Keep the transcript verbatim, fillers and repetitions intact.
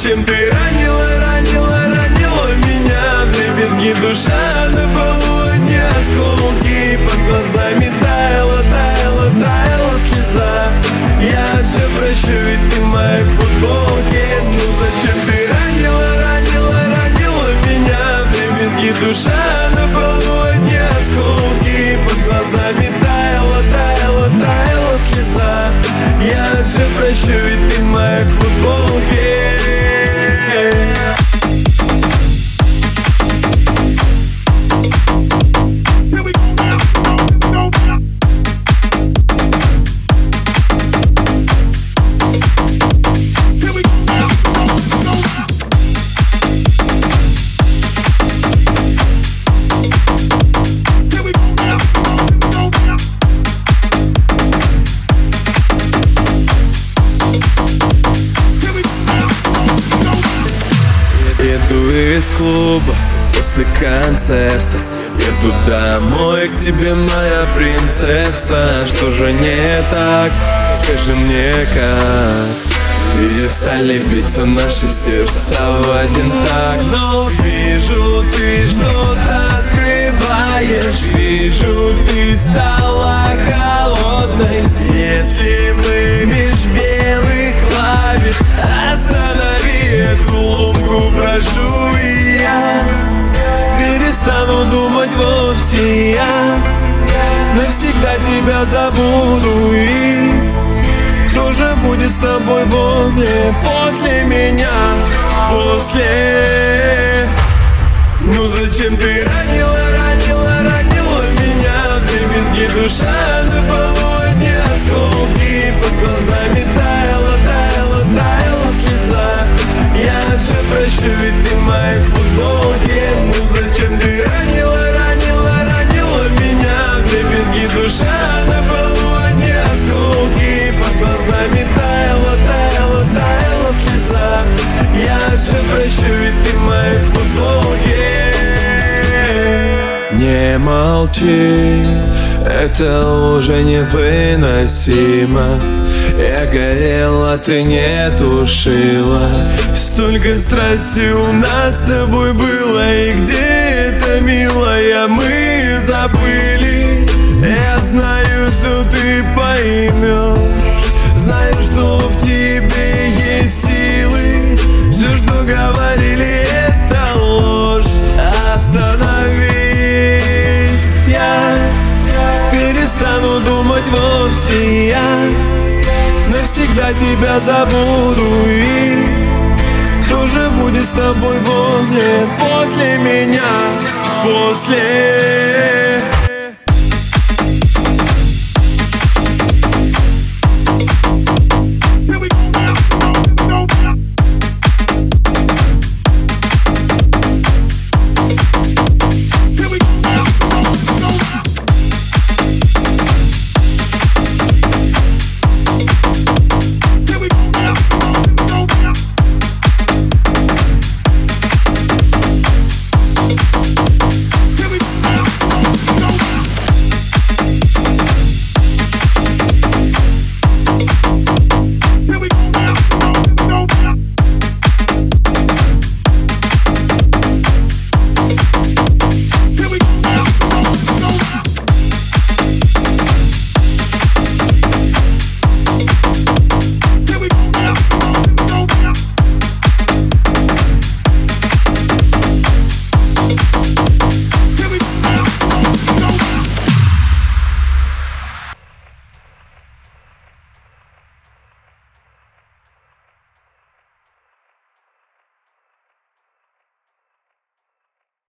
зачем ты ранила, ранила, ранила меня? Вдребезги душа на полу, одни осколки. Под глазами таяла, таяла, таяла слеза. Я все прощу, ведь ты в моей футболке. Ну зачем ты ранила, ранила, ранила меня? Вдребезги душа на полу, одни осколки. Под глазами таяла, таяла, таяла слеза. Я все прощу, ведь ты в моей футболке. Еду из клуба после концерта, еду домой к тебе, моя принцесса. Что же не так? Скажи мне как. Перестали биться наши сердца в один так. Но вижу, ты что-то скрываешь. Вижу, ты стала холодной. Если бы меж белых клавиш останови эту ломку, прошу, и я перестану думать вовсе. Я навсегда тебя забуду. И кто же будет с тобой возле, после меня, после? Ну зачем ты ранила, ранила, ранила меня? Вдребезги душа на полу, одни осколки. Под глазами таяла, таяла, таяла слеза. Я все прощу, ведь ты в моей футболке. Ну зачем ты ранила, ранила, ранила меня? Вдребезги душа на полу, одни осколки. Под глазами таяла, таяла, таяла слеза. Я все прощу, ведь ты в моей футболке. Не молчи, это уже невыносимо. Я горела, ты не тушила. Столько страсти у нас с тобой было. И где это, милая, мы забыли. Я знаю, что ты поймешь. Знаю, что в тебе есть силы. Все, что говорили, это ложь. Остановись, я перестану думать вовсе. Я навсегда тебя забуду. И кто же будет с тобой возле, после меня, после?